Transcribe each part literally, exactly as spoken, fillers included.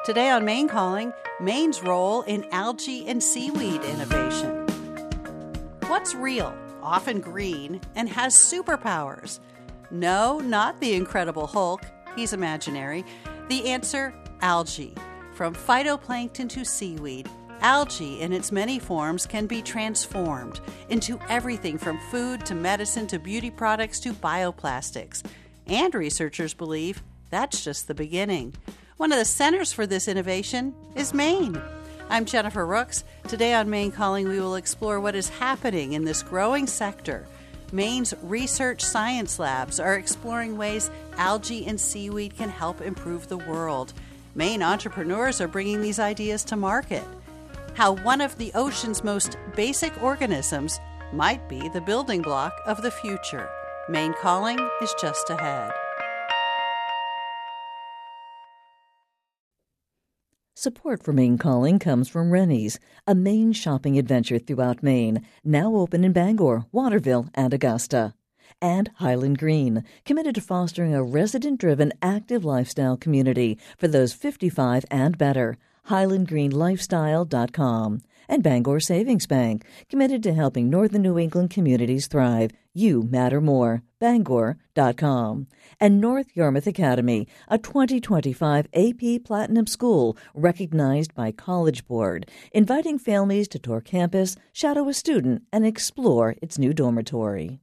Today on Maine Calling, Maine's role in algae and seaweed innovation. What's real, often green, and has superpowers? No, not the Incredible Hulk. He's imaginary. The answer, algae. From phytoplankton to seaweed, algae in its many forms can be transformed into everything from food to medicine to beauty products to bioplastics. And researchers believe that's just the beginning. One of the centers for this innovation is Maine. I'm Jennifer Rooks. Today on Maine Calling, we will explore what is happening in this growing sector. Maine's research science labs are exploring ways algae and seaweed can help improve the world. Maine entrepreneurs are bringing these ideas to market. How one of the ocean's most basic organisms might be the building block of the future. Maine Calling is just ahead. Support for Maine Calling comes from Rennie's, a Maine shopping adventure throughout Maine, now open in Bangor, Waterville, and Augusta. And Highland Green, committed to fostering a resident-driven, active lifestyle community for those fifty-five and better. highland green lifestyle dot com. And Bangor Savings Bank, committed to helping Northern New England communities thrive. You matter more. Bangor dot com. And North Yarmouth Academy, a twenty twenty-five A P Platinum School recognized by College Board, inviting families to tour campus, shadow a student, and explore its new dormitory.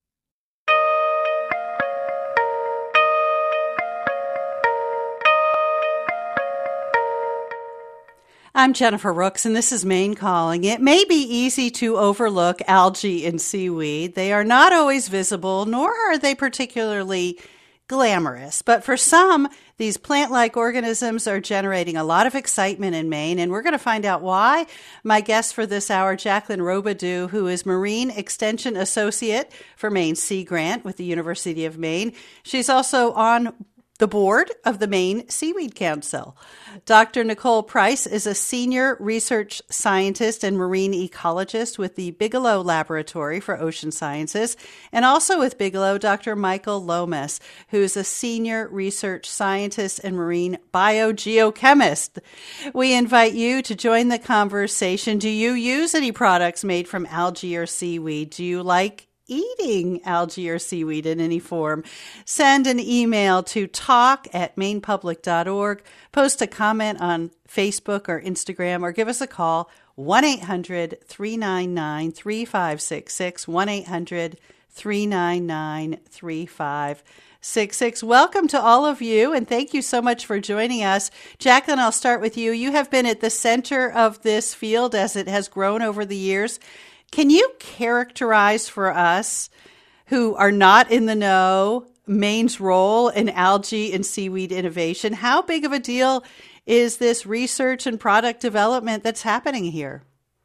I'm Jennifer Rooks, and this is Maine Calling. It may be easy to overlook algae and seaweed. They are not always visible, nor are they particularly glamorous. But for some, these plant-like organisms are generating a lot of excitement in Maine, and we're going to find out why. My guest for this hour, Jacqueline Robidoux, who is Marine Extension Associate for Maine Sea Grant with the University of Maine. She's also on the board of the Maine Seaweed Council. Doctor Nicole Price is a senior research scientist and marine ecologist with the Bigelow Laboratory for Ocean Sciences, and also with Bigelow, Doctor Michael Lomas, who is a senior research scientist and marine biogeochemist. We invite you to join the conversation. Do you use any products made from algae or seaweed? Do you like eating algae or seaweed in any form? Send an email to talk at maine public dot org, post a comment on Facebook or Instagram, or give us a call, one eight hundred three nine nine three five six six, one eight hundred three nine nine three five six six. Welcome to all of you, and thank you so much for joining us. Jacqueline, I'll start with you. You have been at the center of this field as it has grown over the years. Can you characterize for us who are not in the know Maine's role in algae and seaweed innovation? How big of a deal is this research and product development that's happening here?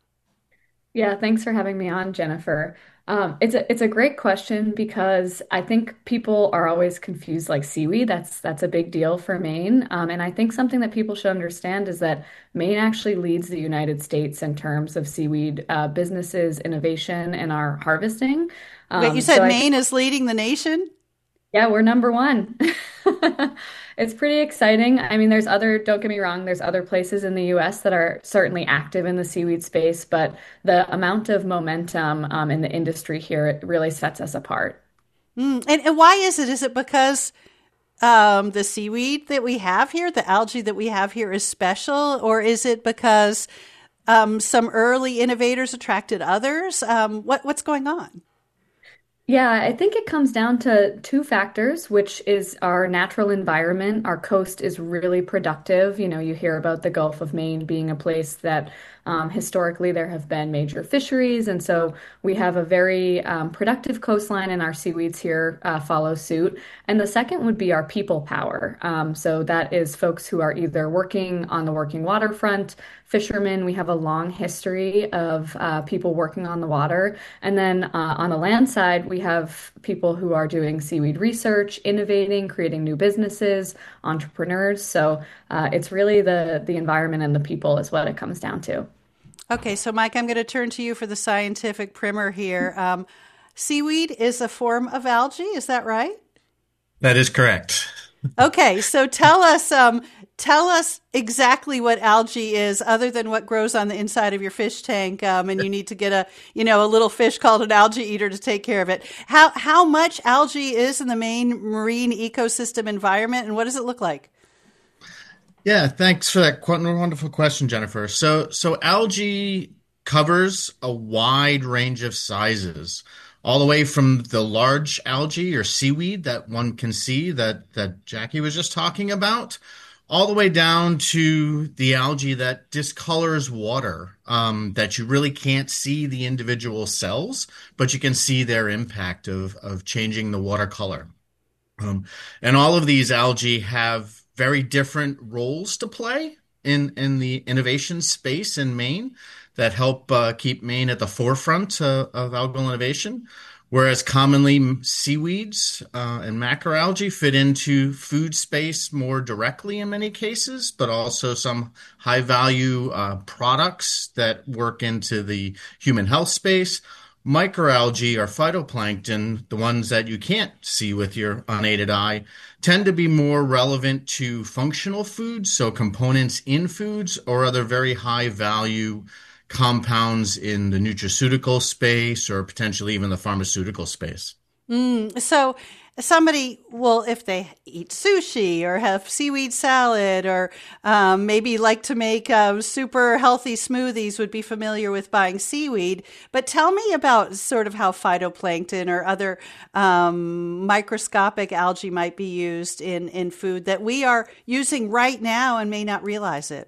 Yeah, thanks for having me on, Jennifer. Um, it's a it's a great question because I think people are always confused, like seaweed. That's that's a big deal for Maine, um, and I think something that people should understand is that Maine actually leads the United States in terms of seaweed uh, businesses, innovation, and our harvesting. Um, Wait, you said so Maine I, is leading the nation? Yeah, we're number one. It's pretty exciting. I mean, there's other, don't get me wrong, there's other places in the U S that are certainly active in the seaweed space, but the amount of momentum um, in the industry here, it really sets us apart. Mm, and, and why is it? Is it because um, the seaweed that we have here, the algae that we have here is special, or is it because um, some early innovators attracted others? Um, what, what's going on? Yeah, I think it comes down to two factors, which is our natural environment. Our coast is really productive. You know, you hear about the Gulf of Maine being a place that um, historically there have been major fisheries. And so we have a very um, productive coastline, and our seaweeds here uh, follow suit. And the second would be our people power. Um, so that is folks who are either working on the working waterfront, fishermen. We have a long history of uh, people working on the water. And then uh, on the land side, we have people who are doing seaweed research, innovating, creating new businesses, entrepreneurs. So uh, it's really the the environment and the people is what it comes down to. Okay, so Mike, I'm going to turn to you for the scientific primer here. Um, seaweed is a form of algae, is that right? That is correct. Okay, so tell us, um, tell us exactly what algae is, other than what grows on the inside of your fish tank, um, and you need to get a, you know, a little fish called an algae eater to take care of it. How how much algae is in the main marine ecosystem environment, and what does it look like? Yeah, thanks for that qu- wonderful question, Jennifer. So, so algae covers a wide range of sizes, all the way from the large algae or seaweed that one can see that that Jackie was just talking about, all the way down to the algae that discolors water, um, that you really can't see the individual cells, but you can see their impact of of changing the water color. Um, and all of these algae have very different roles to play in, in the innovation space in Maine that help uh, keep Maine at the forefront uh, of algal innovation. Whereas commonly seaweeds uh, and macroalgae fit into food space more directly in many cases, but also some high value uh, products that work into the human health space. Microalgae or phytoplankton, the ones that you can't see with your unaided eye, tend to be more relevant to functional foods, so components in foods or other very high value compounds in the nutraceutical space or potentially even the pharmaceutical space. Mm, so somebody will, if they eat sushi or have seaweed salad or um, maybe like to make uh, super healthy smoothies, would be familiar with buying seaweed. But tell me about sort of how phytoplankton or other um, microscopic algae might be used in, in food that we are using right now and may not realize it.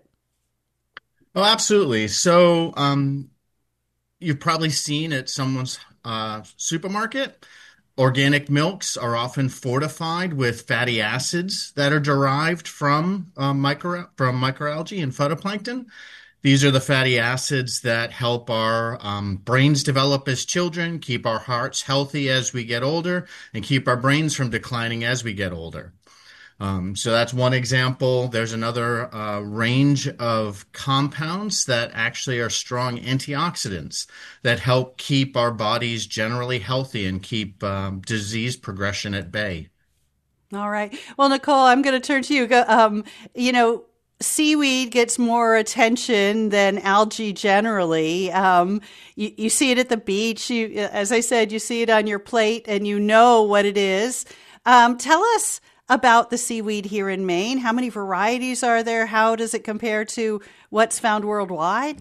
Oh, absolutely. So um, you've probably seen at someone's uh, supermarket, organic milks are often fortified with fatty acids that are derived from uh, micro from microalgae and phytoplankton. These are the fatty acids that help our um, brains develop as children, keep our hearts healthy as we get older, and keep our brains from declining as we get older. Um, so that's one example. There's another uh, range of compounds that actually are strong antioxidants that help keep our bodies generally healthy and keep um, disease progression at bay. All right. Well, Nicole, I'm going to turn to you. Go- Um, you know, seaweed gets more attention than algae generally. Um, you, you see it at the beach. You, as I said, you see it on your plate and you know what it is. Um, tell us about the seaweed here in Maine. How many varieties are there? How does it compare to what's found worldwide?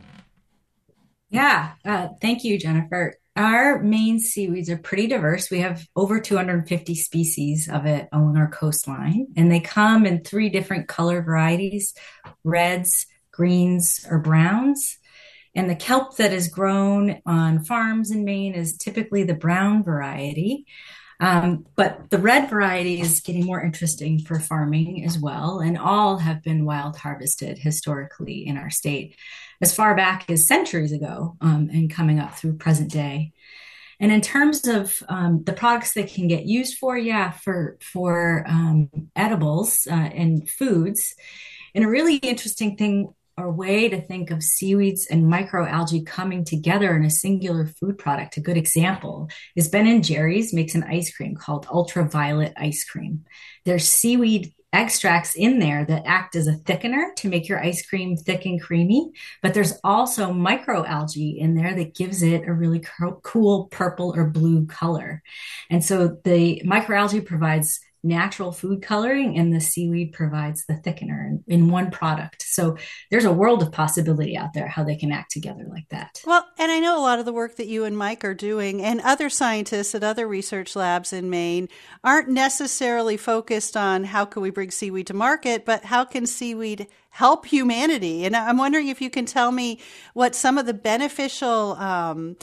Yeah, uh, thank you, Jennifer. Our Maine seaweeds are pretty diverse. We have over two hundred fifty species of it along our coastline, and they come in three different color varieties: reds, greens, or browns. And the kelp that is grown on farms in Maine is typically the brown variety. Um, but the red variety is getting more interesting for farming as well, and all have been wild harvested historically in our state as far back as centuries ago, um, and coming up through present day. And in terms of um, the products they can get used for, yeah, for for um, edibles uh, and foods, and a really interesting thing or way to think of seaweeds and microalgae coming together in a singular food product. A good example is Ben and Jerry's makes an ice cream called ultraviolet ice cream. There's seaweed extracts in there that act as a thickener to make your ice cream thick and creamy, but there's also microalgae in there that gives it a really co- cool purple or blue color. And so the microalgae provides natural food coloring and the seaweed provides the thickener in, in one product. So there's a world of possibility out there how they can act together like that. Well, and I know a lot of the work that you and Mike are doing and other scientists at other research labs in Maine aren't necessarily focused on how can we bring seaweed to market, but how can seaweed help humanity? And I'm wondering if you can tell me what some of the beneficial um,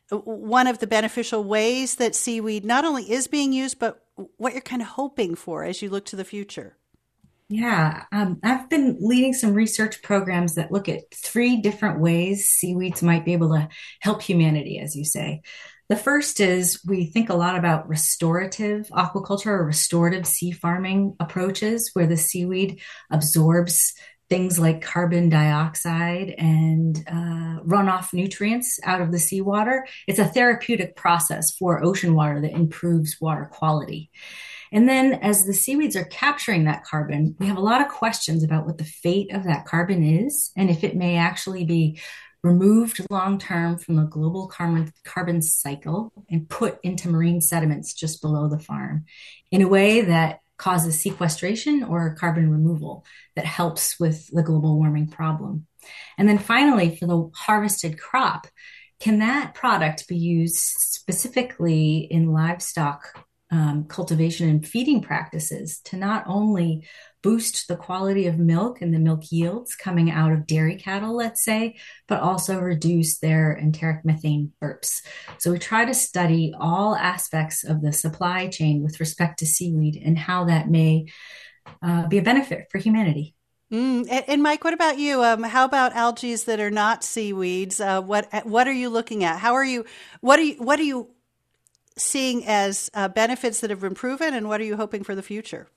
one of the beneficial ways that seaweed not only is being used, but what you're kind of hoping for as you look to the future. Yeah, um, I've been leading some research programs that look at three different ways seaweeds might be able to help humanity, as you say. The first is we think a lot about restorative aquaculture or restorative sea farming approaches where the seaweed absorbs things like carbon dioxide and uh, runoff nutrients out of the seawater. It's a therapeutic process for ocean water that improves water quality. And then as the seaweeds are capturing that carbon, we have a lot of questions about what the fate of that carbon is and if it may actually be removed long term from the global carbon, carbon cycle and put into marine sediments just below the farm in a way that causes sequestration or carbon removal that helps with the global warming problem. And then finally, for the harvested crop, can that product be used specifically in livestock um, cultivation and feeding practices to not only boost the quality of milk and the milk yields coming out of dairy cattle, let's say, but also reduce their enteric methane burps? So we try to study all aspects of the supply chain with respect to seaweed and how that may uh, be a benefit for humanity. Mm. And, and Mike, what about you? Um, how about algae that are not seaweeds? Uh, what what are you looking at? How are you? What are you? What are you seeing as uh, benefits that have been proven, and what are you hoping for the future?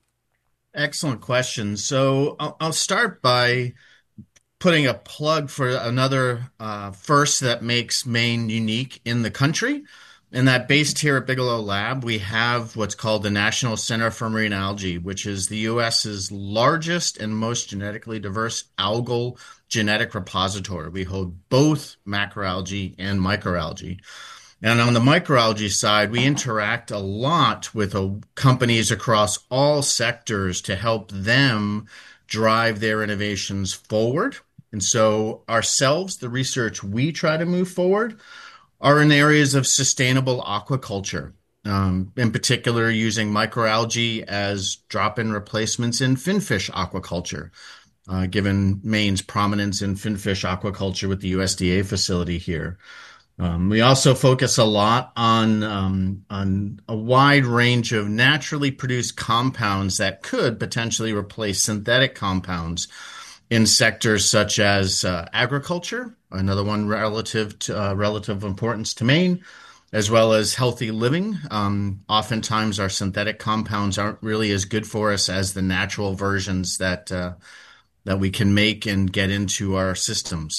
Excellent question. So I'll, I'll start by putting a plug for another uh, first that makes Maine unique in the country. And that based here at Bigelow Lab, we have what's called the National Center for Marine Algae, which is the U S's largest and most genetically diverse algal genetic repository. We hold both macroalgae and microalgae. And on the microalgae side, we interact a lot with uh, companies across all sectors to help them drive their innovations forward. And so ourselves, the research we try to move forward are in areas of sustainable aquaculture, um, in particular using microalgae as drop-in replacements in finfish aquaculture, uh, given Maine's prominence in finfish aquaculture with the U S D A facility here. Um, we also focus a lot on um, on a wide range of naturally produced compounds that could potentially replace synthetic compounds in sectors such as uh, agriculture, another one relative to uh, relative importance to Maine, as well as healthy living. Um, oftentimes, our synthetic compounds aren't really as good for us as the natural versions that uh, that we can make and get into our systems.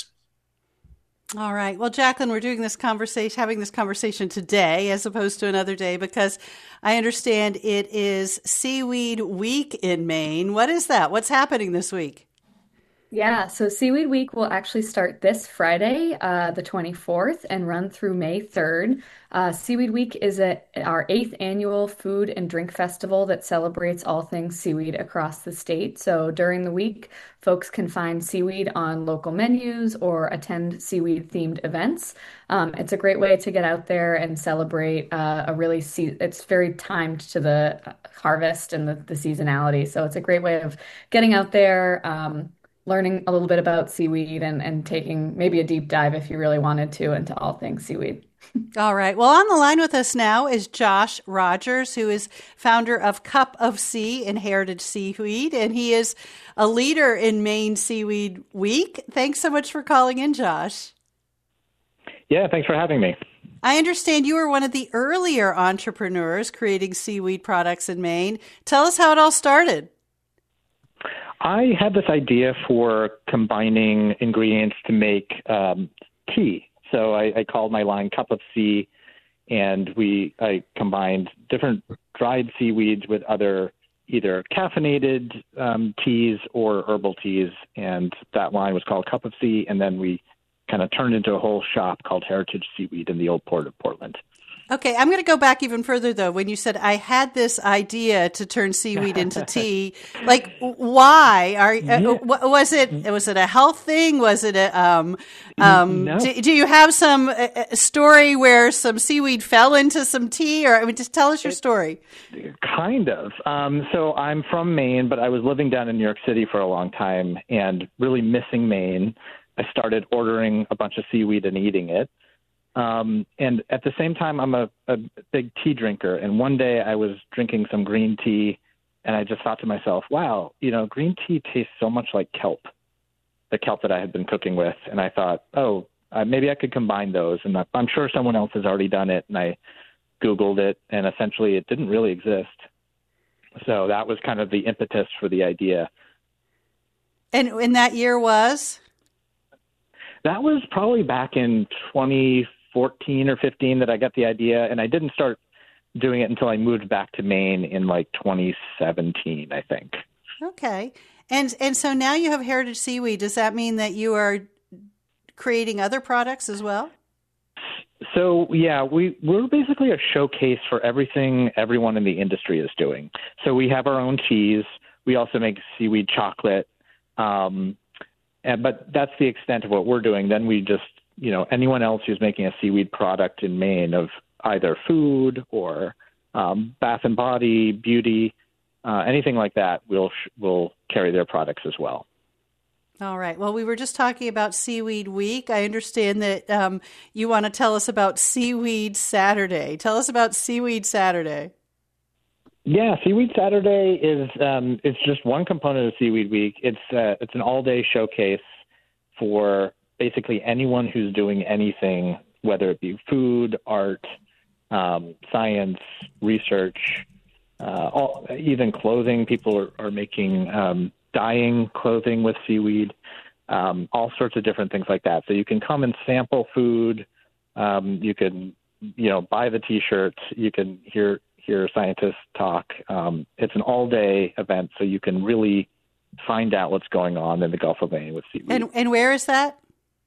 All right. Well, Jacqueline, we're doing this conversation, having this conversation today as opposed to another day because I understand it is Seaweed Week in Maine. What is that? What's happening this week? Yeah, so Seaweed Week will actually start this Friday, uh, the twenty-fourth, and run through May third. Uh, Seaweed Week is a, our eighth annual food and drink festival that celebrates all things seaweed across the state. So during the week, folks can find seaweed on local menus or attend seaweed-themed events. Um, it's a great way to get out there and celebrate uh, a really, se- it's very timed to the harvest and the, the seasonality. So it's a great way of getting out there, um, learning a little bit about seaweed and, and taking maybe a deep dive if you really wanted to into all things seaweed. All right. Well, on the line with us now is Josh Rogers, who is founder of Cup of Sea and Heritage Seaweed, and he is a leader in Maine Seaweed Week. Thanks so much for calling in, Josh. Yeah, thanks for having me. I understand you were one of the earlier entrepreneurs creating seaweed products in Maine. Tell us how it all started. I had this idea for combining ingredients to make um, tea. So I, I called my line Cup of Sea, and we I combined different dried seaweeds with other either caffeinated um, teas or herbal teas, and that line was called Cup of Sea, and then we kind of turned into a whole shop called Heritage Seaweed in the Old Port of Portland. Okay, I'm going to go back even further, though. When you said, I had this idea to turn seaweed into tea, like, why? Are yeah. uh, was it was it a health thing? Was it a, um, um, no. do, do you have some uh, story where some seaweed fell into some tea? Or, I mean, just tell us your story. It, kind of. Um, so I'm from Maine, but I was living down in New York City for a long time and really missing Maine. I started ordering a bunch of seaweed and eating it. Um, and at the same time, I'm a, a big tea drinker. And one day I was drinking some green tea, and I just thought to myself, wow, you know, green tea tastes so much like kelp, the kelp that I had been cooking with. And I thought, oh, uh, maybe I could combine those. And I'm sure someone else has already done it. And I Googled it, and essentially it didn't really exist. So that was kind of the impetus for the idea. And, and that year was? That was probably back in twenty fourteen or fifteen that I got the idea, and I didn't start doing it until I moved back to Maine in like twenty seventeen, I think. Okay. And and so now you have Heritage Seaweed. Does that mean that you are creating other products as well? So, yeah, we, we're basically a showcase for everything everyone in the industry is doing. So we have our own cheese. We also make seaweed chocolate. Um, and, but that's the extent of what we're doing. Then we just, you know, anyone else who's making a seaweed product in Maine of either food or um, bath and body, beauty, uh, anything like that, we'll, we'll carry their products as well. All right. Well, we were just talking about Seaweed Week. I understand that um, you want to tell us about Seaweed Saturday. Tell us about Seaweed Saturday. Yeah, Seaweed Saturday is um, it's just one component of Seaweed Week. It's uh, it's an all-day showcase for basically anyone who's doing anything, whether it be food, art, um, science, research, uh, all, even clothing. People are, are making um, dyeing clothing with seaweed, um, all sorts of different things like that. So you can come and sample food. Um, you can, you know, buy the T-shirts. You can hear hear scientists talk. Um, it's an all-day event, so you can really find out what's going on in the Gulf of Maine with seaweed. And, and where is that?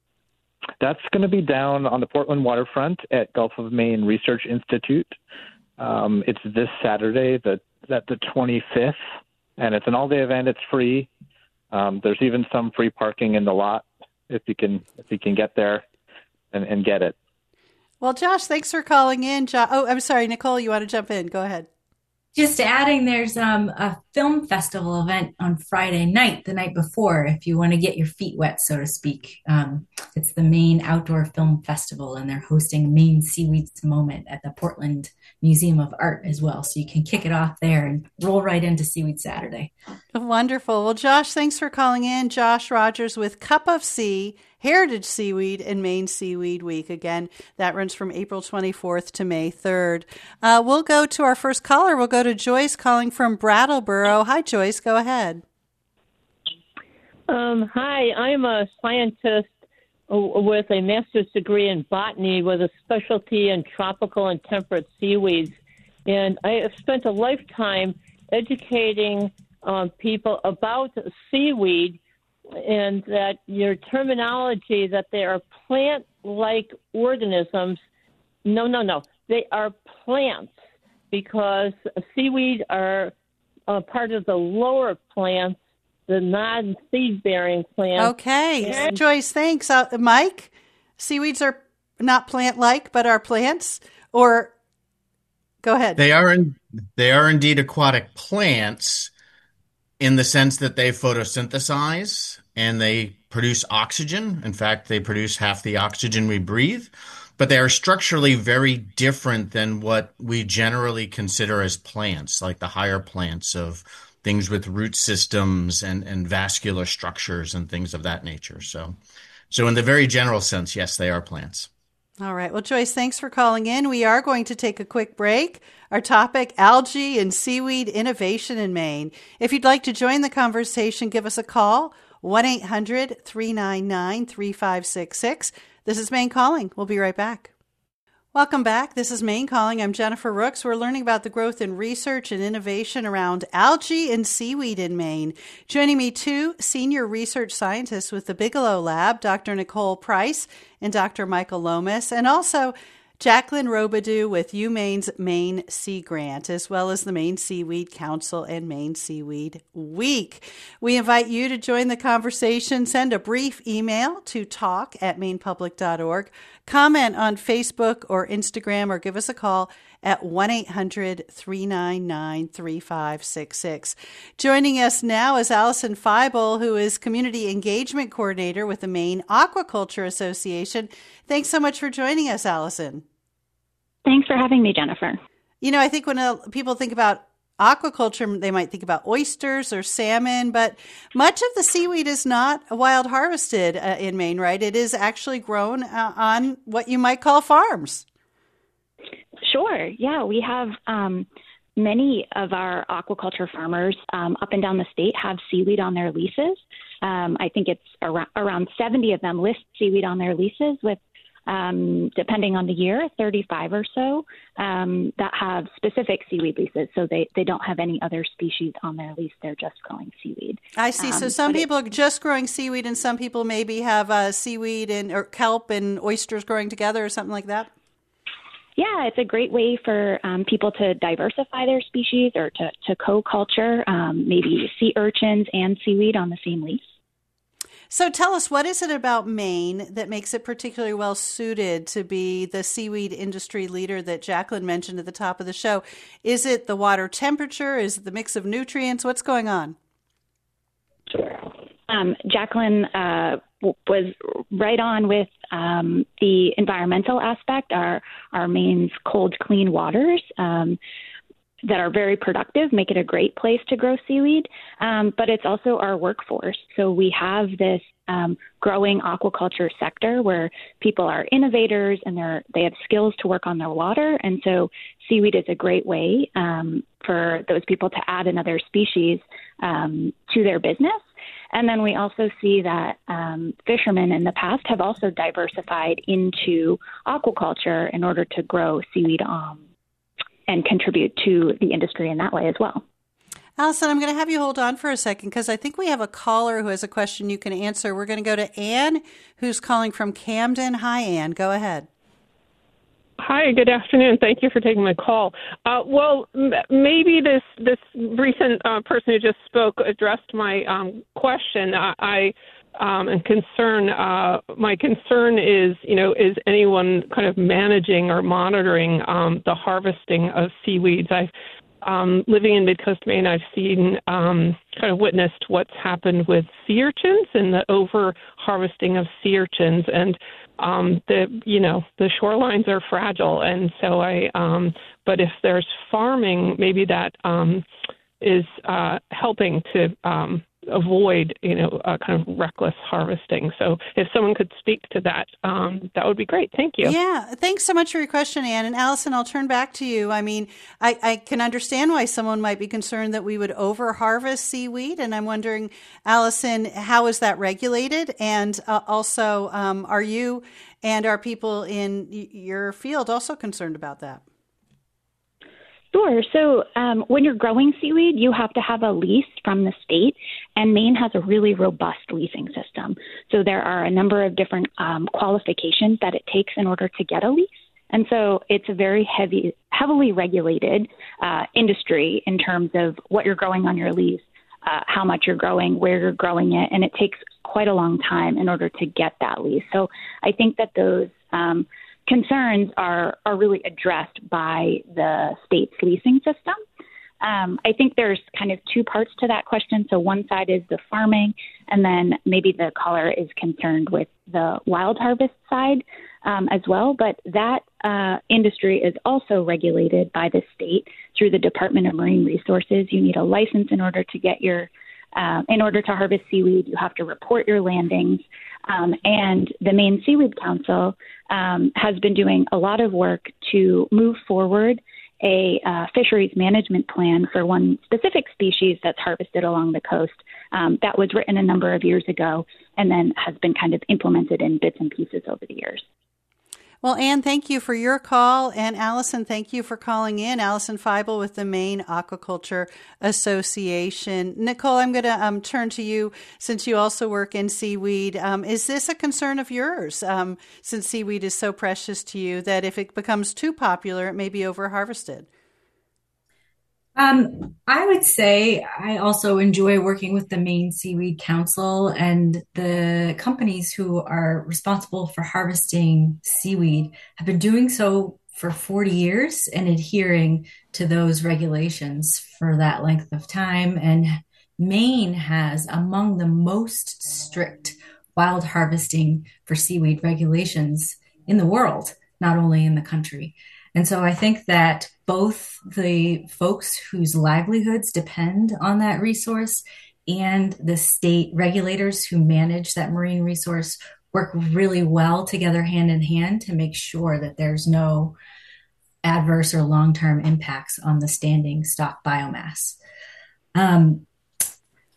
That's going to be down on the Portland waterfront at Gulf of Maine Research Institute. Um, it's this Saturday, the, the, the twenty-fifth. And it's an all-day event. It's free. Um, there's even some free parking in the lot if you can if you can get there and, and get it. Well, Josh, thanks for calling in. Jo- oh, I'm sorry, Nicole, you want to jump in? Go ahead. Just adding, there's um, a film festival event on Friday night, the night before, if you want to get your feet wet, so to speak. Um, it's the Maine Outdoor Film Festival, and they're hosting Maine Seaweeds Moment at the Portland Museum of Art as well. So you can kick it off there and roll right into Seaweed Saturday. Wonderful. Well, Josh, thanks for calling in. Josh Rogers with Cup of Sea, Heritage Seaweed, and Maine Seaweed Week. Again, that runs from April twenty-fourth to May third. Uh, we'll go to our first caller. We'll go to Joyce calling from Brattleboro. Hi, Joyce. Go ahead. Um, hi, I'm a scientist with a master's degree in botany with a specialty in tropical and temperate seaweeds. And I have spent a lifetime educating um, people about seaweed and that your terminology that they are plant-like organisms. No, no, no. They are plants because seaweed are uh, part of the lower plants, the non-seed-bearing plants. Okay. And- Joyce, thanks. Uh, Mike, seaweeds are not plant-like, but are plants? Or go ahead. They are in, they are indeed aquatic plants in the sense that they photosynthesize and they produce oxygen. In fact, they produce half the oxygen we breathe. But they are structurally very different than what we generally consider as plants, like the higher plants of things with root systems and, and vascular structures and things of that nature. So, so in the very general sense, yes, they are plants. All right. Well, Joyce, thanks for calling in. We are going to take a quick break. Our topic, algae and seaweed innovation in Maine. If you'd like to join the conversation, give us a call, one eight hundred, three nine nine, three five six six. This is Maine Calling. We'll be right back. Welcome back. This is Maine Calling. I'm Jennifer Rooks. We're learning about the growth in research and innovation around algae and seaweed in Maine. Joining me, two senior research scientists with the Bigelow Lab, Doctor Nicole Price and Doctor Michael Lomas, and also Jacqueline Robidoux with UMaine's Maine Sea Grant, as well as the Maine Seaweed Council and Maine Seaweed Week. We invite you to join the conversation. Send a brief email to talk at maine public dot org. Comment on Facebook or Instagram, or give us a call at one eight hundred, three nine nine, three five six six. Joining us now is Allison Feibel, who is Community Engagement Coordinator with the Maine Aquaculture Association. Thanks so much for joining us, Allison. Thanks for having me, Jennifer. You know, I think when uh, people think about aquaculture, they might think about oysters or salmon, but much of the seaweed is not wild harvested uh, in Maine, right? It is actually grown uh, on what you might call farms. Sure. Yeah, we have um, many of our aquaculture farmers um, up and down the state have seaweed on their leases. Um, I think it's around, around seventy of them list seaweed on their leases, with um, depending on the year, thirty-five or so, um, that have specific seaweed leases. So they, they don't have any other species on their lease. They're just growing seaweed. I see. So Um, some but it- people are just growing seaweed, and some people maybe have uh, seaweed and or kelp and oysters growing together or something like that. Yeah, it's a great way for um, people to diversify their species or to, to co-culture, um, maybe sea urchins and seaweed on the same lease. So tell us, what is it about Maine that makes it particularly well suited to be the seaweed industry leader that Jacqueline mentioned at the top of the show? Is it the water temperature? Is it the mix of nutrients? What's going on? Um, Jacqueline uh, w- was right on with um, the environmental aspect. Our our Maine's cold, clean waters um, that are very productive make it a great place to grow seaweed. Um, but it's also our workforce. So we have this um, growing aquaculture sector where people are innovators and they're they have skills to work on their water. And so seaweed is a great way um, for those people to add another species um, to their business. And then we also see that um, fishermen in the past have also diversified into aquaculture in order to grow seaweed um, and contribute to the industry in that way as well. Allison, I'm going to have you hold on for a second because I think we have a caller who has a question you can answer. We're going to go to Anne, who's calling from Camden. Hi, Anne. Go ahead. Hi, good afternoon. Thank you for taking my call. Uh, well, m- maybe this this recent uh, person who just spoke addressed my um, question. I, I um, am concerned. Uh, my concern is, you know, is anyone kind of managing or monitoring um, the harvesting of seaweeds? I've um, living in Mid-Coast Maine, I've seen um, kind of witnessed what's happened with sea urchins and the over harvesting of sea urchins and. Um, the you know the shorelines are fragile, and so I. Um, but if there's farming, maybe that um, is uh, helping to um, avoid you know uh, kind of reckless harvesting. So if someone could speak to that, um, that would be great. Thank you. Yeah, thanks so much for your question, Anne. And Allison, I'll turn back to you. I mean, I, I can understand why someone might be concerned that we would over harvest seaweed, and I'm wondering, Allison, how is that regulated? And uh, also, um, are you and are people in y- your field also concerned about that? Sure. So um, when you're growing seaweed, you have to have a lease from the state, and Maine has a really robust leasing system. So there are a number of different um, qualifications that it takes in order to get a lease. And so it's a very heavy, heavily regulated uh, industry in terms of what you're growing on your lease, uh, how much you're growing, where you're growing it, and it takes quite a long time in order to get that lease. So I think that those um, concerns are, are really addressed by the state's leasing system. Um, I think there's kind of two parts to that question. So one side is the farming, and then maybe the caller is concerned with the wild harvest side um, as well. But that uh, industry is also regulated by the state through the Department of Marine Resources. You need a license in order to get your Uh, in order to harvest seaweed, you have to report your landings. Um, and the Maine Seaweed Council um, has been doing a lot of work to move forward a uh, fisheries management plan for one specific species that's harvested along the coast. Um, that was written a number of years ago and then has been kind of implemented in bits and pieces over the years. Well, Anne, thank you for your call. And Allison, thank you for calling in. Allison Feibel with the Maine Aquaculture Association. Nicole, I'm going to um, turn to you since you also work in seaweed. Um, is this a concern of yours, um, since seaweed is so precious to you, that if it becomes too popular, it may be over-harvested? Um, I would say I also enjoy working with the Maine Seaweed Council and the companies who are responsible for harvesting seaweed have been doing so for forty years and adhering to those regulations for that length of time. And Maine has among the most strict wild harvesting for seaweed regulations in the world, not only in the country. And so I think that both the folks whose livelihoods depend on that resource and the state regulators who manage that marine resource work really well together hand in hand to make sure that there's no adverse or long-term impacts on the standing stock biomass. Um,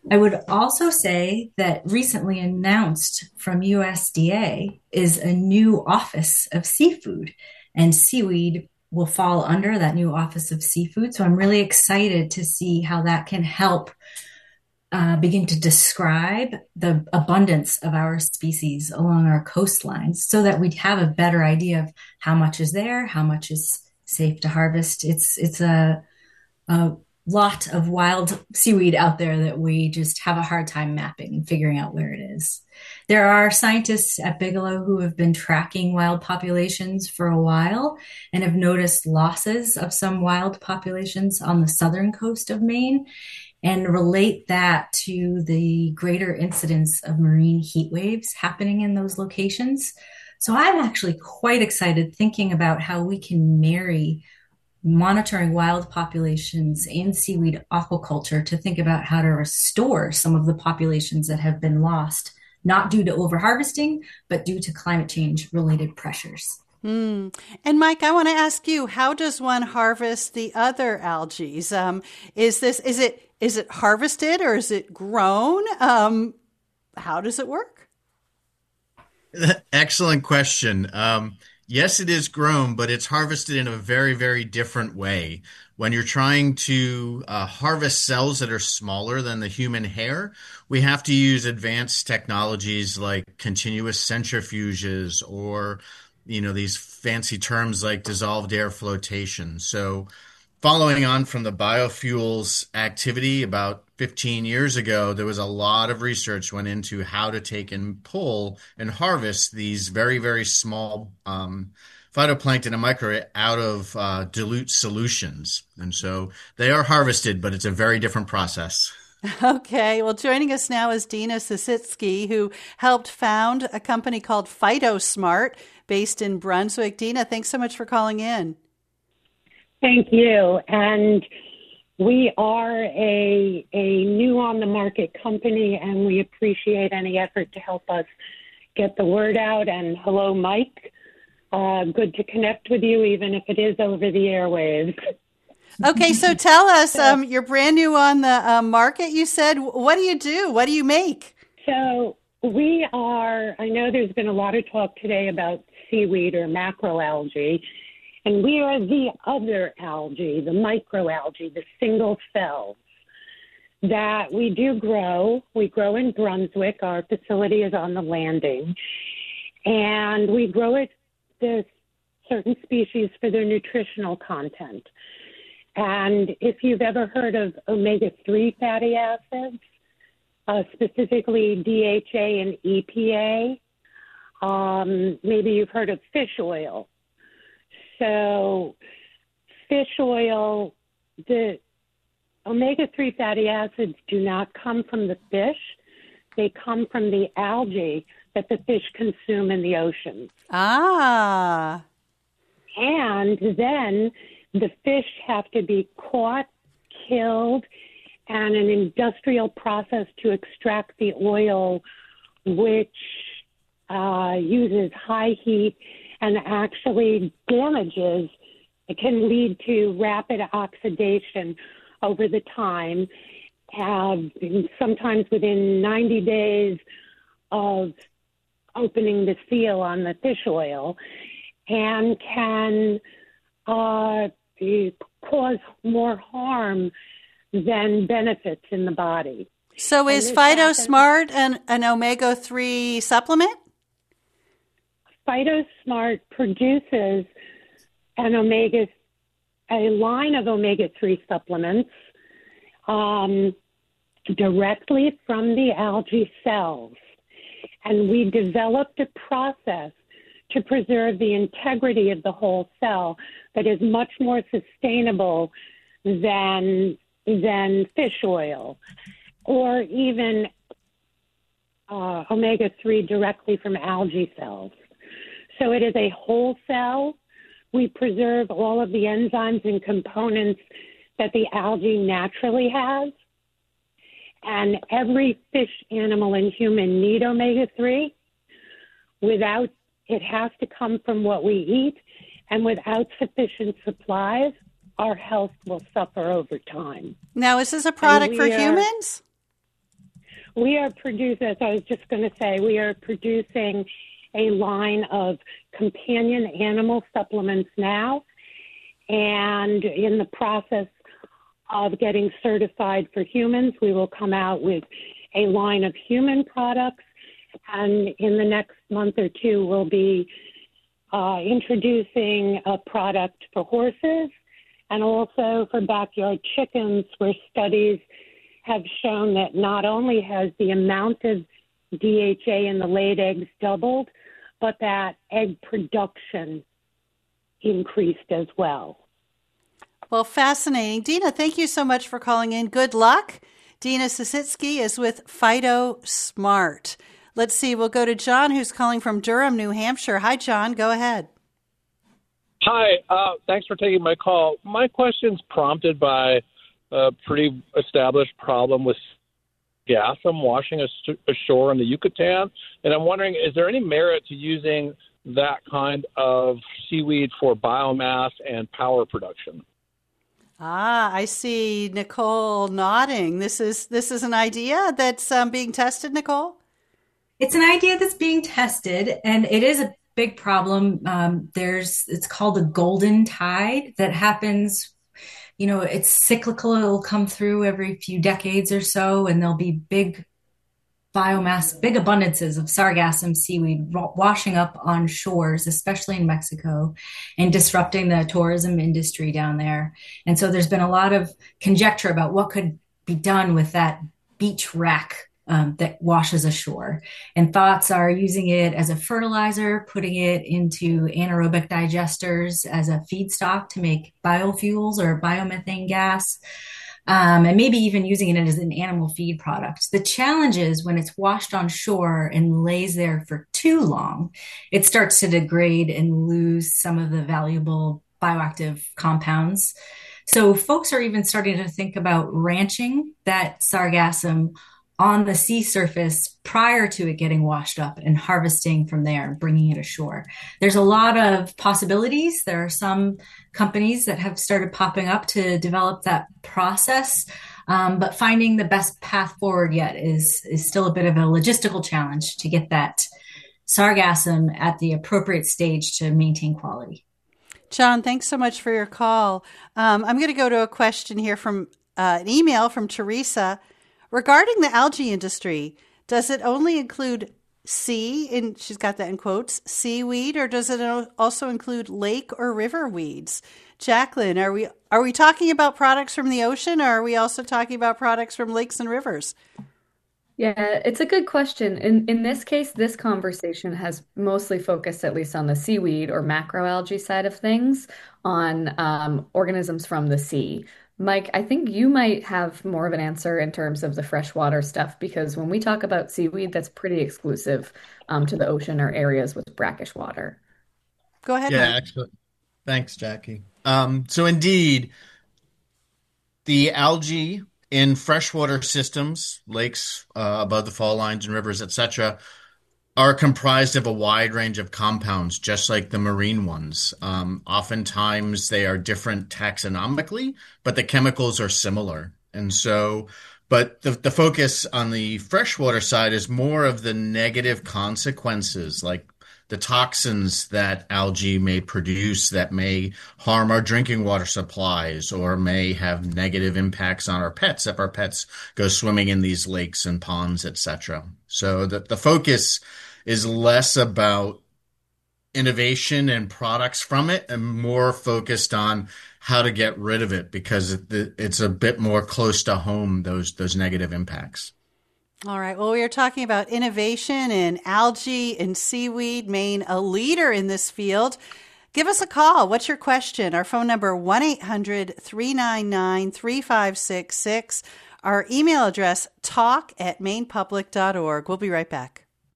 I would also say that recently announced from U S D A is a new Office of Seafood, and seaweed will fall under that new Office of Seafood. So I'm really excited to see how that can help uh, begin to describe the abundance of our species along our coastlines so that we have a better idea of how much is there, how much is safe to harvest. It's, it's a, a lot of wild seaweed out there that we just have a hard time mapping and figuring out where it is. There are scientists at Bigelow who have been tracking wild populations for a while and have noticed losses of some wild populations on the southern coast of Maine and relate that to the greater incidence of marine heat waves happening in those locations. So I'm actually quite excited thinking about how we can marry monitoring wild populations and seaweed aquaculture to think about how to restore some of the populations that have been lost, not due to overharvesting, but due to climate change related pressures. Mm. And Mike, I want to ask you, how does one harvest the other algae? Um, is this, is it, is it harvested or is it grown? Um, how does it work? Excellent question. Um, Yes, it is grown, but it's harvested in a very, very different way. When you're trying to uh, harvest cells that are smaller than the human hair, we have to use advanced technologies like continuous centrifuges or, you know, these fancy terms like dissolved air flotation. So following on from the biofuels activity about fifteen years ago, there was a lot of research went into how to take and pull and harvest these very, very small um, phytoplankton and microalgae out of uh, dilute solutions. And so they are harvested, but it's a very different process. Okay. Well, joining us now is Dina Sisitsky, who helped found a company called PhytoSmart based in Brunswick. Dina, thanks so much for calling in. Thank you. And we are a, a new on the market company, and we appreciate any effort to help us get the word out. And hello, Mike. Uh, good to connect with you, even if it is over the airwaves. Okay, so tell us, um, you're brand new on the uh, market, you said. What do you do? What do you make? So we are, I know there's been a lot of talk today about seaweed or macroalgae, and we are the other algae, the microalgae, the single cells that we do grow. We grow in Brunswick. Our facility is on the landing. And we grow it, this certain species, for their nutritional content. And if you've ever heard of omega three fatty acids, uh, specifically D H A and E P A, um, maybe you've heard of fish oil. So fish oil, the omega three fatty acids do not come from the fish. They come from the algae that the fish consume in the ocean. Ah. And then the fish have to be caught, killed, and an industrial process to extract the oil, which uh, uses high heat and actually damages. It can lead to rapid oxidation over the time, uh, sometimes within ninety days of opening the seal on the fish oil, and can uh, cause more harm than benefits in the body. So is PhytoSmart an, an omega three supplement? PhytoSmart produces an omega, a line of omega three supplements um, directly from the algae cells. And we developed a process to preserve the integrity of the whole cell that is much more sustainable than, than fish oil or even uh, omega three directly from algae cells. So it is a whole cell. We preserve all of the enzymes and components that the algae naturally has. And every fish, animal, and human need omega three. Without, it has to come from what we eat. And without sufficient supplies, our health will suffer over time. Now, is this a product for are, humans? we are producing, as I was just going to say, we are producing a line of companion animal supplements now, and in the process of getting certified for humans, we will come out with a line of human products, and in the next month or two, we'll be uh, introducing a product for horses and also for backyard chickens, where studies have shown that not only has the amount of D H A in the laid eggs doubled, but that egg production increased as well. Well, fascinating. Dina, thank you so much for calling in. Good luck. Dina Sisitsky is with PhytoSmart. Let's see, we'll go to John, who's calling from Durham, New Hampshire. Hi, John. Go ahead. Hi. Uh, thanks for taking my call. My question's prompted by a pretty established problem with sargassum washing ashore in the Yucatan. And I'm wondering, is there any merit to using that kind of seaweed for biomass and power production? Ah, I see Nicole nodding. This is this is an idea that's um, being tested, Nicole? It's an idea that's being tested, and it is a big problem. Um, there's it's called a golden tide that happens. You know, it's cyclical. It'll come through every few decades or so, and there'll be big biomass, big abundances of sargassum seaweed washing up on shores, especially in Mexico, and disrupting the tourism industry down there. And so there's been a lot of conjecture about what could be done with that beach wreck um, that washes ashore. And thoughts are using it as a fertilizer, putting it into anaerobic digesters as a feedstock to make biofuels or biomethane gas. Um, and maybe even using it as an animal feed product. The challenge is when it's washed on shore and lays there for too long, it starts to degrade and lose some of the valuable bioactive compounds. So folks are even starting to think about ranching that sargassum on the sea surface prior to it getting washed up and harvesting from there and bringing it ashore. There's a lot of possibilities. There are some companies that have started popping up to develop that process, um, but finding the best path forward yet is, is still a bit of a logistical challenge to get that sargassum at the appropriate stage to maintain quality. John, thanks so much for your call. Um, I'm going to go to a question here from uh, an email from Teresa. Regarding the algae industry, does it only include sea, and she's got that in quotes, seaweed, or does it also include lake or river weeds? Jacqueline, are we are we talking about products from the ocean, or are we also talking about products from lakes and rivers? Yeah, it's a good question. In in this case, this conversation has mostly focused, at least on the seaweed or macroalgae side of things, on um, organisms from the sea. Mike, I think you might have more of an answer in terms of the freshwater stuff, because when we talk about seaweed, that's pretty exclusive um, to the ocean or areas with brackish water. Go ahead, Yeah, Mike. actually. Thanks, Jackie. Um, so indeed, the algae in freshwater systems, lakes uh, above the fall lines and rivers, et cetera, are comprised of a wide range of compounds, just like the marine ones. Um, oftentimes they are different taxonomically, but the chemicals are similar. And so, but the, the focus on the freshwater side is more of the negative consequences, like the toxins that algae may produce that may harm our drinking water supplies or may have negative impacts on our pets if our pets go swimming in these lakes and ponds, et cetera. So the, the focus is less about innovation and products from it and more focused on how to get rid of it, because it, it's a bit more close to home, those those negative impacts. All right. Well, we are talking about innovation in algae and seaweed. Maine, a leader in this field. Give us a call. What's your question? Our phone number, one eight hundred three nine nine three five six six. Our email address, talk at maine public dot org. We'll be right back.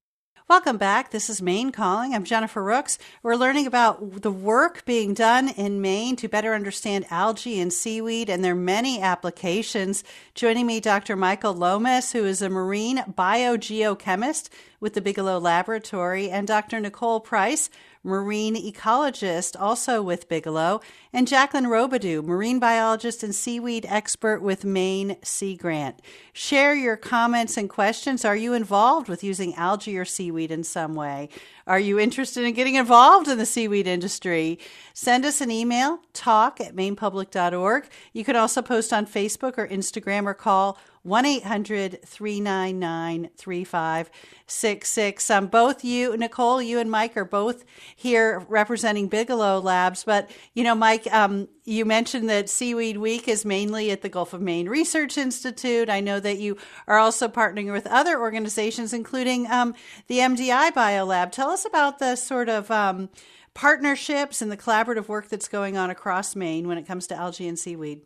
Welcome back. This is Maine Calling. I'm Jennifer Rooks. We're learning about the work being done in Maine to better understand algae and seaweed and their many applications. Joining me, Doctor Michael Lomas, who is a marine biogeochemist with the Bigelow Laboratory, and Doctor Nicole Price, marine ecologist, also with Bigelow, and Jacqueline Robidoux, marine biologist and seaweed expert with Maine Sea Grant. Share your comments and questions. Are you involved with using algae or seaweed in some way? Are you interested in getting involved in the seaweed industry? Send us an email, talk at maine public dot org. You can also post on Facebook or Instagram or call one eight hundred three nine nine three five six six. Um, both you, Nicole, you and Mike are both here representing Bigelow Labs. But, you know, Mike, um, you mentioned that Seaweed Week is mainly at the Gulf of Maine Research Institute. I know that you are also partnering with other organizations, including um, the M D I Biolab. Tell us about the sort of um, partnerships and the collaborative work that's going on across Maine when it comes to algae and seaweed.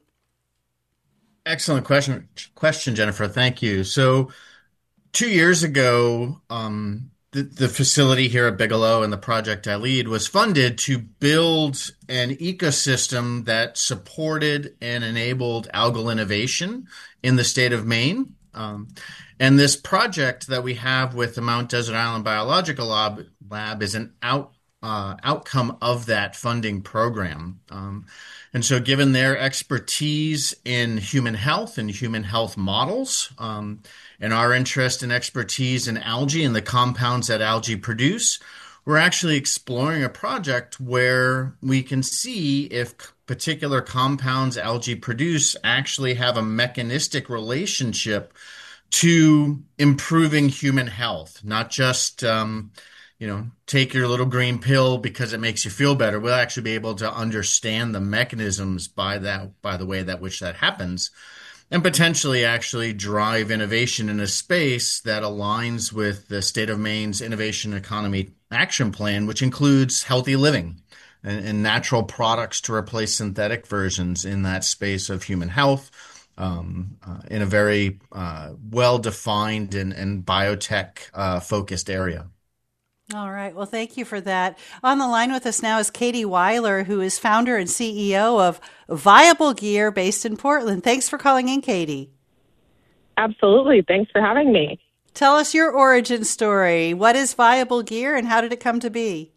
Excellent question, question, Jennifer. Thank you. So two years ago, um, the, the facility here at Bigelow and the project I lead was funded to build an ecosystem that supported and enabled algal innovation in the state of Maine. Um, and this project that we have with the Mount Desert Island Biological Lab, Lab is an out, uh, outcome of that funding program. Um, And so given their expertise in human health and human health models, um, and our interest and expertise in algae and the compounds that algae produce, we're actually exploring a project where we can see if particular compounds algae produce actually have a mechanistic relationship to improving human health, not just um, you know, take your little green pill because it makes you feel better. We'll actually be able to understand the mechanisms by that, by the way that which that happens, and potentially actually drive innovation in a space that aligns with the state of Maine's Innovation Economy Action Plan, which includes healthy living and, and natural products to replace synthetic versions in that space of human health, um, uh, in a very uh, well-defined and, and biotech-focused uh, area. All right. Well, thank you for that. On the line with us now is Katie Weiler, who is founder and C E O of Viable Gear based in Portland. Thanks for calling in, Katie. Absolutely. Thanks for having me. Tell us your origin story. What is Viable Gear and how did it come to be?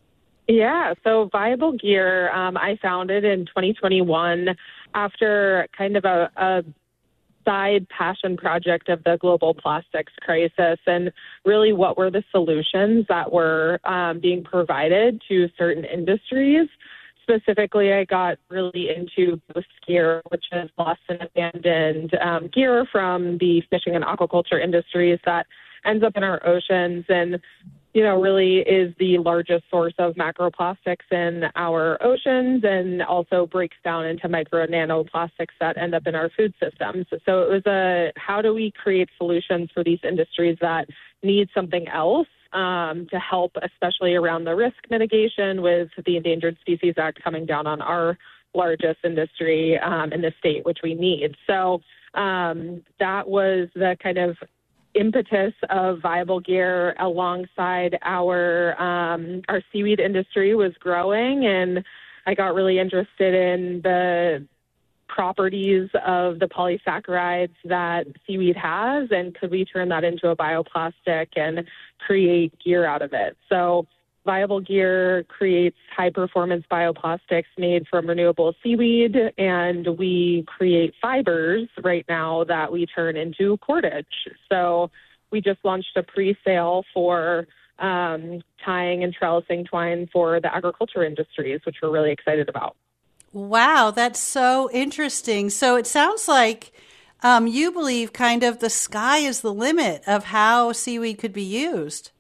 Yeah, so Viable Gear, um, I founded in twenty twenty-one after kind of a, a side passion project of the global plastics crisis, and really what were the solutions that were um, being provided to certain industries. Specifically, I got really into ghost gear, which is lost and abandoned um, gear from the fishing and aquaculture industries that ends up in our oceans and, you know, really is the largest source of macroplastics in our oceans and also breaks down into micro and nanoplastics that end up in our food systems. So it was a, how do we create solutions for these industries that need something else um, to help, especially around the risk mitigation with the Endangered Species Act coming down on our largest industry um, in the state, which we need. So um, that was the kind of impetus of Viable Gear alongside our um, our seaweed industry was growing, and I got really interested in the properties of the polysaccharides that seaweed has, and could we turn that into a bioplastic and create gear out of it? So Viable Gear creates high-performance bioplastics made from renewable seaweed, and we create fibers right now that we turn into cordage. So we just launched a pre-sale for um, tying and trellising twine for the agriculture industries, which we're really excited about. Wow, that's so interesting. So it sounds like um, you believe kind of the sky is the limit of how seaweed could be used.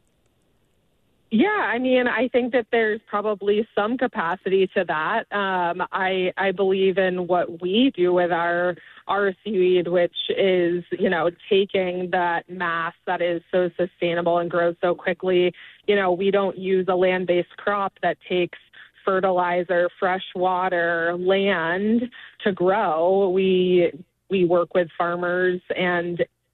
Yeah, I mean, I think that there's probably some capacity to that. Um, I I believe in what we do with our our seaweed, which is, you know, taking that mass that is so sustainable and grows so quickly. You know, we don't use a land-based crop that takes fertilizer, fresh water, land to grow. We we work with farmers and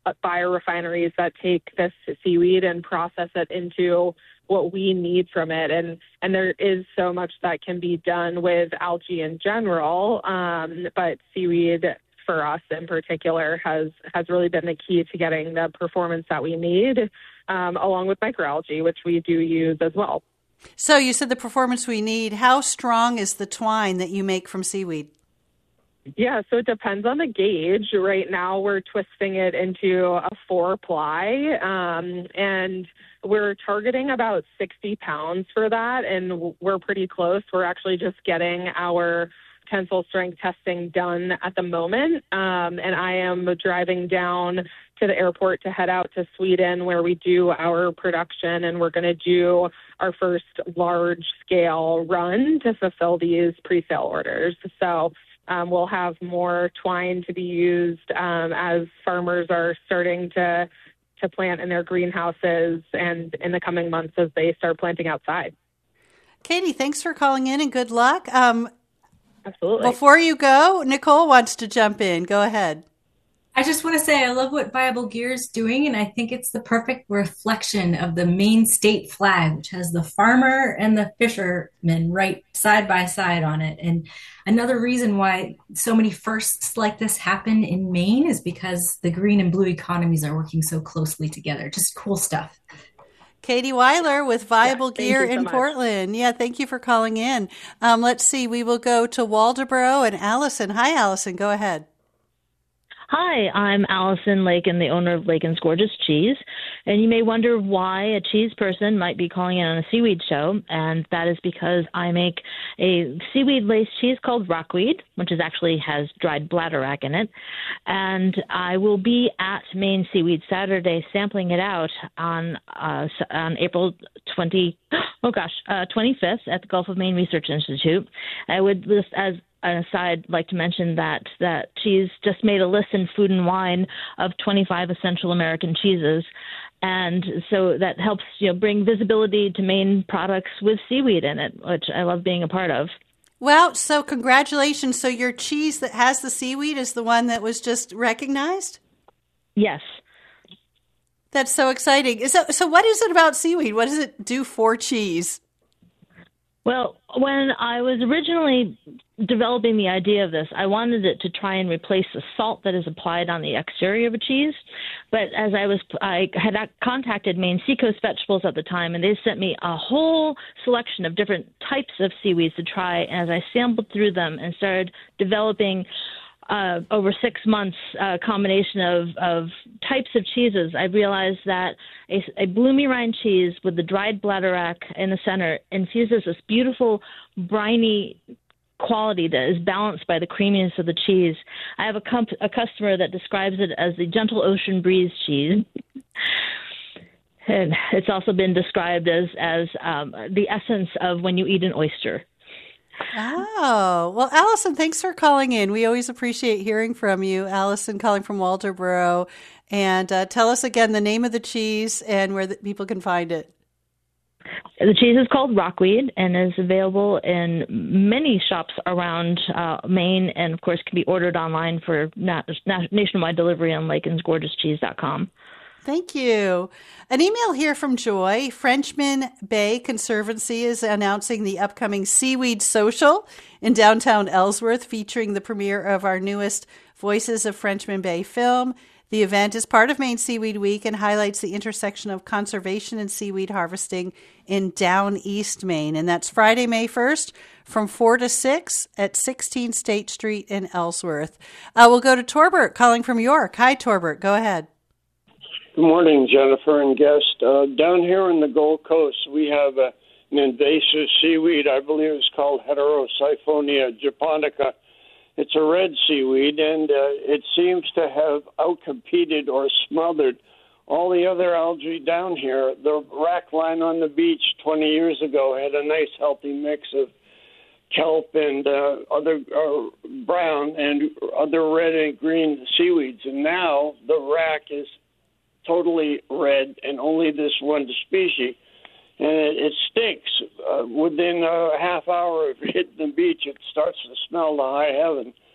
biorefineries that take this seaweed and process it into what we need from it. And, and there is so much that can be done with algae in general, um, but seaweed for us in particular has, has really been the key to getting the performance that we need, um, along with microalgae, which we do use as well. So you said the performance we need. How strong is the twine that you make from seaweed? Yeah, so it depends on the gauge. Right now we're twisting it into a four ply, um, and we're targeting about sixty pounds for that, and we're pretty close. We're actually just getting our tensile strength testing done at the moment, um, and I am driving down to the airport to head out to Sweden where we do our production, and we're going to do our first large-scale run to fulfill these pre-sale orders. So um, we'll have more twine to be used um, as farmers are starting to to plant in their greenhouses and in the coming months as they start planting outside. Katie, thanks for calling in and good luck. Um, Absolutely. Before you go, Nicole wants to jump in. Go ahead. I just want to say I love what Viable Gear is doing, and I think it's the perfect reflection of the Maine state flag, which has the farmer and the fisherman right side by side on it. And another reason why so many firsts like this happen in Maine is because the green and blue economies are working so closely together. Just cool stuff. Katie Weiler with Viable yeah, Gear so in much. Portland. Yeah, thank you for calling in. Um, let's see. We will go to Waldoboro and Allison. Hi, Allison. Go ahead. Hi, I'm Allison Lakin, the owner of Lakin's Gorgeous Cheese. And you may wonder why a cheese person might be calling in on a seaweed show. And that is because I make a seaweed-laced cheese called rockweed, which is actually has dried bladderwrack in it. And I will be at Maine Seaweed Saturday sampling it out on uh, on April twentieth, oh gosh, uh, twenty-fifth at the Gulf of Maine Research Institute. I would just, as an aside, like to mention that that cheese just made a list in Food and Wine of twenty-five essential American cheeses, and so that helps you know bring visibility to Maine products with seaweed in it, which I love being a part of. Well, so congratulations. So your cheese that has the seaweed is the one that was just recognized? Yes. That's so exciting. Is that, so what is it about seaweed? What does it do for cheese? Well, when I was originally developing the idea of this, I wanted it to try and replace the salt that is applied on the exterior of a cheese. But as I was, I had contacted Maine Seacoast Vegetables at the time, and they sent me a whole selection of different types of seaweeds to try. And as I sampled through them and started developing uh, over six months a combination of, of types of cheeses, I realized that a, a bloomy rind cheese with the dried bladderwrack in the center infuses this beautiful briny quality that is balanced by the creaminess of the cheese. I have a, comp- a customer that describes it as the gentle ocean breeze cheese. And it's also been described as, as um, the essence of when you eat an oyster. Oh, well, Allison, thanks for calling in. We always appreciate hearing from you. Allison calling from Waldoboro. And uh, tell us again the name of the cheese and where the people can find it. The cheese is called rockweed and is available in many shops around uh, Maine, and, of course, can be ordered online for na- na- nationwide delivery on lakins gorgeous cheese dot com. Thank you. An email here from Joy. Frenchman Bay Conservancy is announcing the upcoming Seaweed Social in downtown Ellsworth, featuring the premiere of our newest Voices of Frenchman Bay film. The event is part of Maine Seaweed Week and highlights the intersection of conservation and seaweed harvesting in Down East Maine. And that's Friday, May first from four to six at sixteen State Street in Ellsworth. Uh, we'll go to Torbert calling from York. Hi, Torbert. Go ahead. Good morning, Jennifer and guest. Uh, down here in the Gold Coast, we have a, an invasive seaweed. I believe it's called Heterosiphonia japonica. It's a red seaweed, and uh, it seems to have outcompeted or smothered all the other algae down here. The rack line on the beach twenty years ago had a nice, healthy mix of kelp and uh, other uh, brown and other red and green seaweeds. And now the rack is totally red and only this one species. And it, it stinks. Uh, within a half hour of hitting the beach, it starts to smell to high heaven.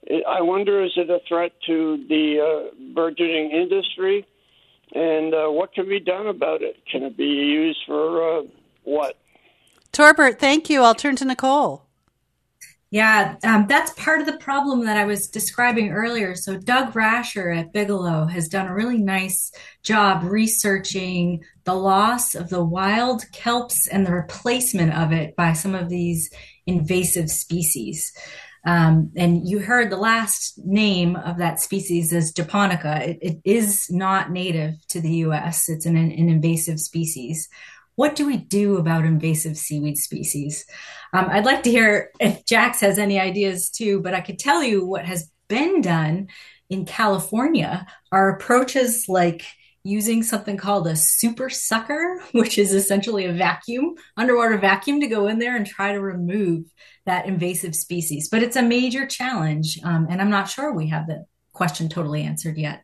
I wonder, is it a threat to the uh, burgeoning industry? And uh, what can be done about it? Can it be used for uh, what? Torbert, thank you. I'll turn to Nicole. Yeah, um, that's part of the problem that I was describing earlier. So Doug Rasher at Bigelow has done a really nice job researching the loss of the wild kelps and the replacement of it by some of these invasive species. Um, and you heard the last name of that species is japonica. It, it is not native to the U S. It's an, an invasive species. What do we do about invasive seaweed species? Um, I'd like to hear if Jax has any ideas too, but I could tell you what has been done in California are approaches like using something called a super sucker, which is essentially a vacuum, underwater vacuum to go in there and try to remove that invasive species. But it's a major challenge, um, and I'm not sure we have the question totally answered yet.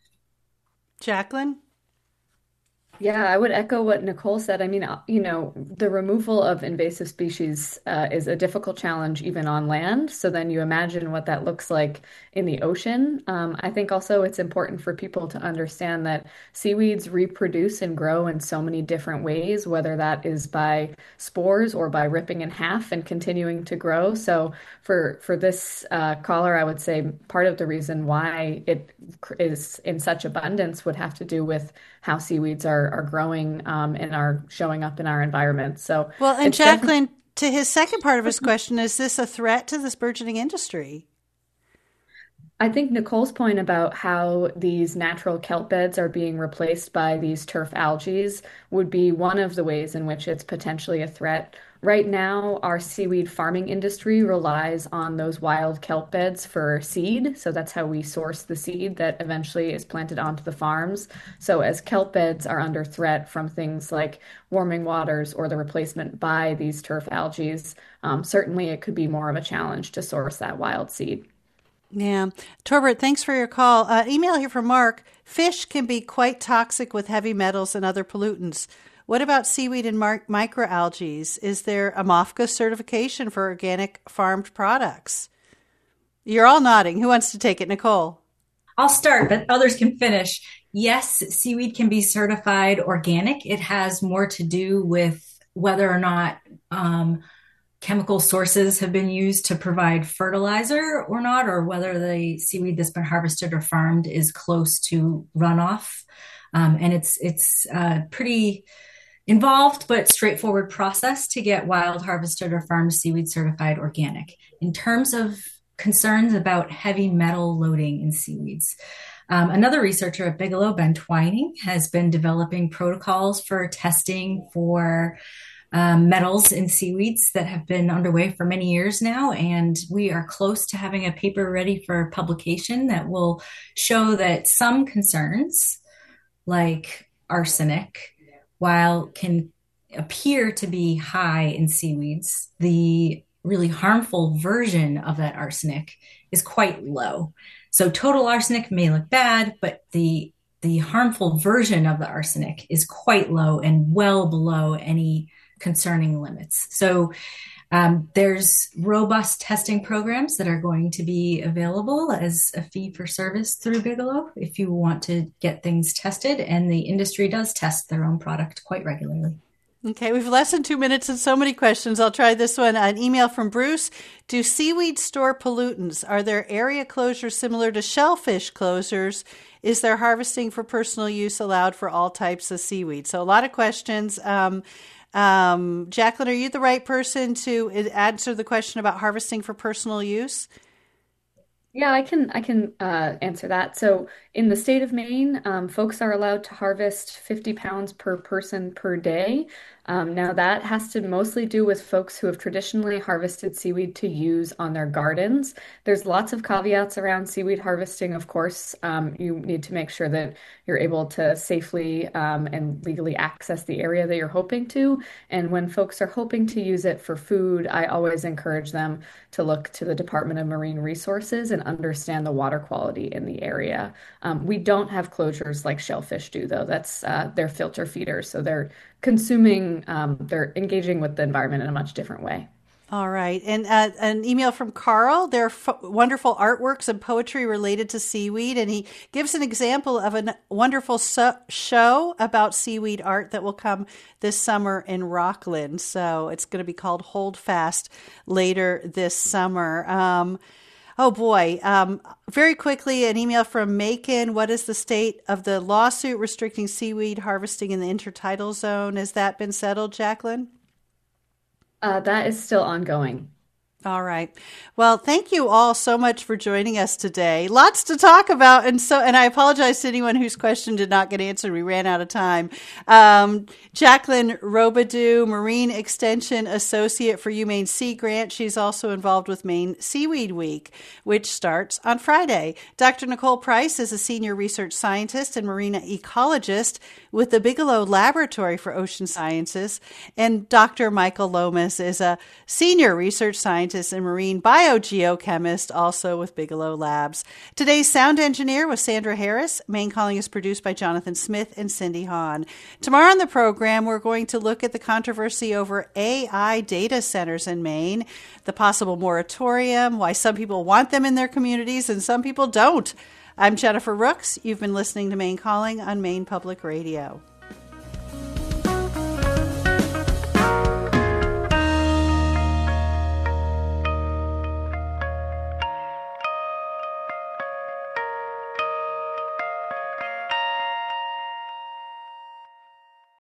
Jacqueline? Yeah, I would echo what Nicole said. I mean, uh, you know, the removal of invasive species uh, is a difficult challenge even on land. So then you imagine what that looks like in the ocean. Um, I think also it's important for people to understand that seaweeds reproduce and grow in so many different ways, whether that is by spores or by ripping in half and continuing to grow. So for for this uh, caller, I would say part of the reason why it is in such abundance would have to do with how seaweeds are are growing um, and are showing up in our environment. So, well, and it's Jacqueline, definitely- to his second part of his question, is this a threat to this burgeoning industry? I think Nicole's point about how these natural kelp beds are being replaced by these turf algae would be one of the ways in which it's potentially a threat. Right now, our seaweed farming industry relies on those wild kelp beds for seed. So that's how we source the seed that eventually is planted onto the farms. So as kelp beds are under threat from things like warming waters or the replacement by these turf algae, um, certainly it could be more of a challenge to source that wild seed. Yeah. Torbert, thanks for your call. Uh, email here from Mark. Fish can be quite toxic with heavy metals and other pollutants. What about seaweed and mar- microalgae? Is there a M O F C A certification for organic farmed products? You're all nodding. Who wants to take it? Nicole? I'll start, but others can finish. Yes, seaweed can be certified organic. It has more to do with whether or not um, chemical sources have been used to provide fertilizer or not, or whether the seaweed that's been harvested or farmed is close to runoff. Um, and it's it's uh, pretty involved but straightforward process to get wild harvested or farmed seaweed certified organic. In terms of concerns about heavy metal loading in seaweeds, um, another researcher at Bigelow, Ben Twining, has been developing protocols for testing for Um, metals in seaweeds that have been underway for many years now, and we are close to having a paper ready for publication that will show that some concerns, like arsenic, while can appear to be high in seaweeds, the really harmful version of that arsenic is quite low. So total arsenic may look bad, but the the harmful version of the arsenic is quite low and well below any concerning limits. So um, there's robust testing programs that are going to be available as a fee for service through Bigelow if you want to get things tested, and the industry does test their own product quite regularly. Okay, we've less than two minutes and so many questions. I'll try this one. An email from Bruce. Do seaweed store pollutants? Are there area closures similar to shellfish closures? Is there harvesting for personal use allowed for all types of seaweed? So a lot of questions. Um, Um, Jacqueline, are you the right person to answer the question about harvesting for personal use? Yeah, I can I can uh, answer that. So in the state of Maine, um, folks are allowed to harvest fifty pounds per person per day. Um, now that has to mostly do with folks who have traditionally harvested seaweed to use on their gardens. There's lots of caveats around seaweed harvesting. Of course, um, you need to make sure that you're able to safely um, and legally access the area that you're hoping to. And when folks are hoping to use it for food, I always encourage them to look to the Department of Marine Resources and understand the water quality in the area. Um, we don't have closures like shellfish do, though. That's uh, they're filter feeders, so they're consuming, um, they're engaging with the environment in a much different way. All right. And uh, an email from Carl. There are f- wonderful artworks and poetry related to seaweed. And he gives an example of a wonderful so- show about seaweed art that will come this summer in Rockland. So it's going to be called Hold Fast later this summer. Um, oh, boy. Um, very quickly, an email from Macon. What is the state of the lawsuit restricting seaweed harvesting in the intertidal zone? Has that been settled, Jacqueline? Uh, that is still ongoing. All right. Well, thank you all so much for joining us today. Lots to talk about. And so, and I apologize to anyone whose question did not get answered. We ran out of time. Um, Jacqueline Robidoux, Marine Extension Associate for UMaine Sea Grant. She's also involved with Maine Seaweed Week, which starts on Friday. Doctor Nicole Price is a senior research scientist and marine ecologist with the Bigelow Laboratory for Ocean Sciences. And Doctor Michael Lomas is a senior research scientist and marine biogeochemist, also with Bigelow Labs. Today's sound engineer was Sandra Harris. Maine Calling is produced by Jonathan Smith and Cindy Hahn. Tomorrow on the program, we're going to look at the controversy over A I data centers in Maine, the possible moratorium, why some people want them in their communities and some people don't. I'm Jennifer Rooks. You've been listening to Maine Calling on Maine Public Radio.